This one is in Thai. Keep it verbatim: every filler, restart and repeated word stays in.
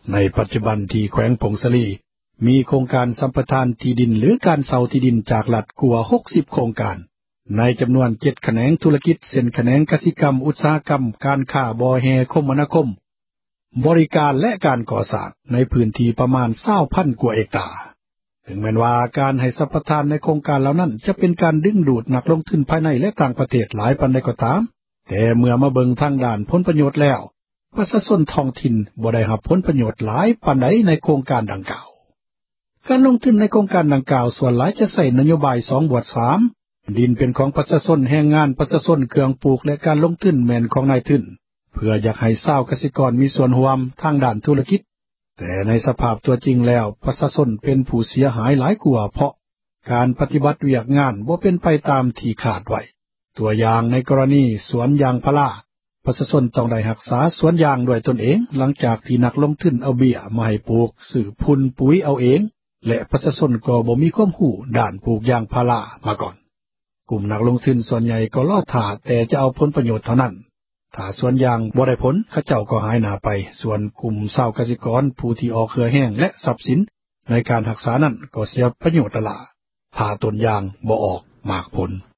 ในปัจจุบันที่แขวงผงสะลีมีโครงการสัมปทานที่ดินหรือการเซาที่ดินจากรัฐกว่าหกสิบโครงการในจำนวนเจ็ดแขนงธุรกิจเช่นแขนงกสิกรรมอุตสาหกรรมการค้าบ่อแฮคมนาคมบริการและการก่อสร้างในพื้นที่ประมาณ ยี่สิบพัน กว่าเอกตารถึงแม้ว่าการให้สัมปทานในโครงการเหล่านั้นจะเป็นการดึงดูดนักลงทุนภายในและต่างประเทศหลายปานใดก็ตามแต่เมื่อมาเบิ่งทางด้านผลประโยชน์แล้วประชาชนท้องถิ่นบ่ได้รับผลประโยชน์หลายปานใดในโครงการดังกล่าวการลงทุนในโครงการดังกล่าวส่วนหลายจะใช้นโยบายสองบวกสามดินเป็นของประชาชนแรงงานประชาชนเครื่องปลูกและการลงทุนแม่นของนายทุนเพื่ออยากให้ชาวเกษตรกรมีส่วนร่วมทางด้านธุรกิจแต่ในสภาพตัวจริงแล้วประชาชนเป็นผู้เสียหายหลายกว่าเพราะการปฏิบัติเวียกงานบ่เป็นไปตามที่คาดไว้ตัวอย่างในกรณีสวนยางพาราประชาชนต้องได้รักษาสวนยางด้วยตนเองหลังจากที่นักลงทุนเอาเบี้ยมาให้ปลูกซื้อพุ่นปุ๋ยเอาเองและประชาชนก็บ่มีความรู้ด้านปลูกยางพารามาก่อนกลุ่มนักลงทุนส่วนใหญ่ก็รอท่าแต่จะเอาผลประโยชน์เท่านั้นถ้าสวนยางบ่ได้ผลเขาเจ้าก็หายหน้าไปส่วนกลุ่มชาวเกษตรกรผู้ที่ออกเครือแห้งและทรัพย์สินในการรักษานั้นก็เสียประโยชน์ละถ้าต้นยางบ่ออกมากผล